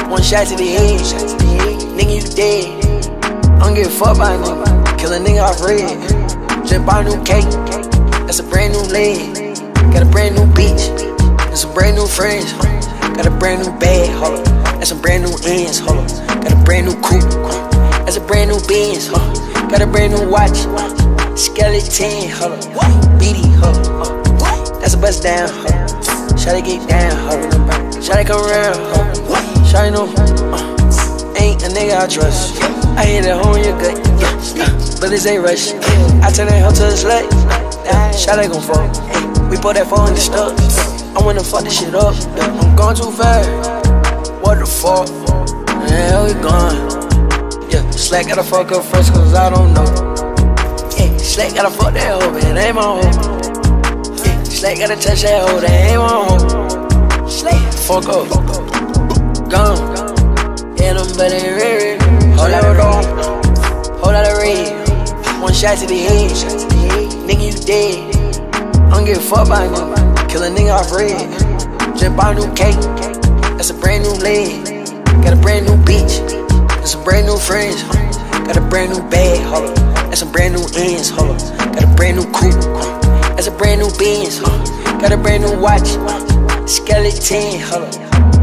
One shot to the head, nigga, you dead. I don't give a fuck about nigga. Kill a nigga off red. Just bought a new cake, that's a brand new leg. Got a brand new bitch, and some brand new friends. Got a brand new bag, hold up. That's some brand new ends, hold up. Got a brand new coupe, that's a brand new Benz, Got a brand new watch, skeleton, hold up. BD, hold up. That's a bust down, hold up. Shawty get down, hold up. Shawty come around, hold up. Shawty know, ain't a nigga I trust. I hit a hole in your gut, but this ain't rush. I turn that hoe to a slut, Shawty gon' fuck. We put that phone in the stuff. I wanna fuck this shit up. I'm going too fast. What the fuck? Yeah, we gone. Yeah, Slack gotta fuck up first, cause I don't know. Yeah, Slack gotta fuck that hoe, man. Ain't my hoe. Yeah, Slack gotta touch that hoe, that ain't my hoe. Slack, fuck up. Gone. Yeah, them better red. Hold out of dog. Hold out of red. One shot to the head. Nigga, you dead. I don't give a fuck about nigga. Kill a nigga off red. Just bought a new cake, that's a brand new leg. Got a brand new bitch, and some brand new friends. Got a brand new bag, hold up. That's some brand new ends, hold up. Got a brand new coupe, that's a brand new Benz, Got a brand new watch, skeleton, hold up.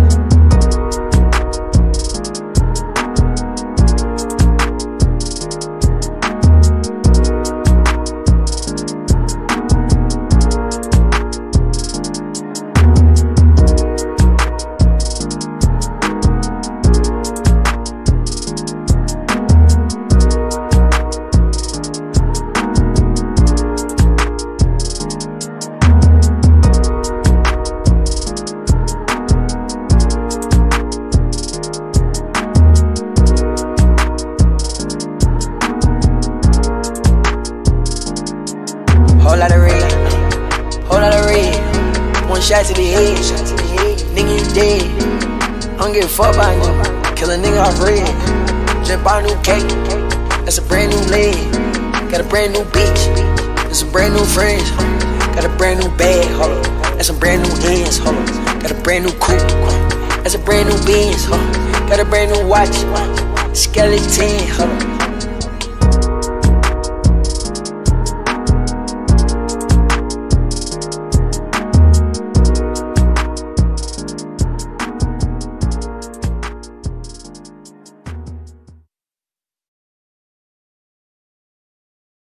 Whole lot of red, whole lot of red. One shot to the head, nigga, you dead. I don't give a fuck about nigga. Kill a nigga off red. Just bought a new cake, that's a brand new leg. Got a brand new bitch, and some brand new friends. Got a brand new bag, hold up. That's some brand new ends, hold up. Got a brand new coupe, that's a brand new Benz, Got a brand new watch, skeleton, hold up.